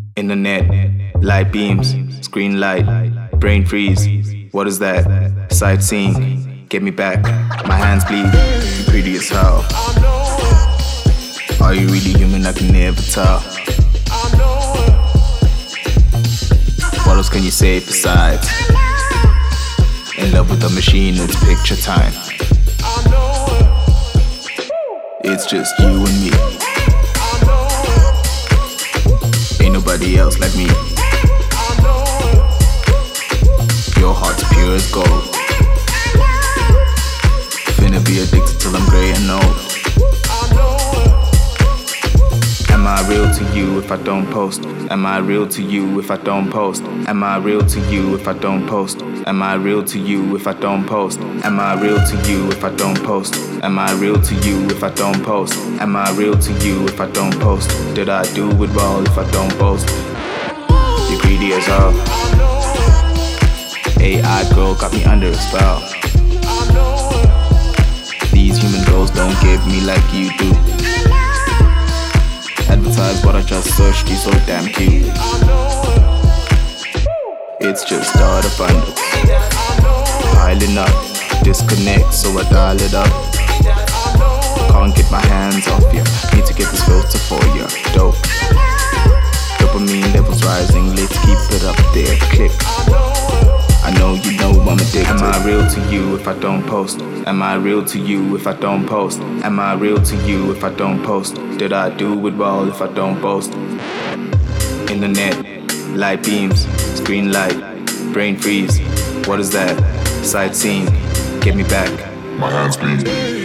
Internet, light beams, screen light, brain freeze. What is that? Sightseeing, get me back. My hands bleed, you pretty as hell. Are you really human? I can never tell. What else can you say besides? In love with a machine, it's picture time. It's just you and me. Ain't nobody else like me. Your heart's pure as gold. Finna be addicted till I'm grey and old. Am I real to you if I don't post? Am I real to you if I don't post? Am I real to you if I don't post? Am I real to you if I don't post? Am I real to you if I don't post? Am I real to you if I don't post? Am I real to you if I don't post? Did I do it well if I don't post? You greedy as hell. AI girl got me under a spell. These human girls don't give me like you do. Advertise what I just searched, you so damn cute. It's just starter bundles, piling up, disconnect so I dial it up. Can't get my hands off ya, need to get this filter for ya. Dope, dopamine levels rising, let's keep it up there. Click, I know you know I'm addicted. Am I real to you if I don't post? Am I real to you if I don't post? Am I real to you if I don't post? Did I do it well if I don't post? Internet, light beams, screen light, brain freeze. What is that? Sightseeing, get me back. My hands bleed.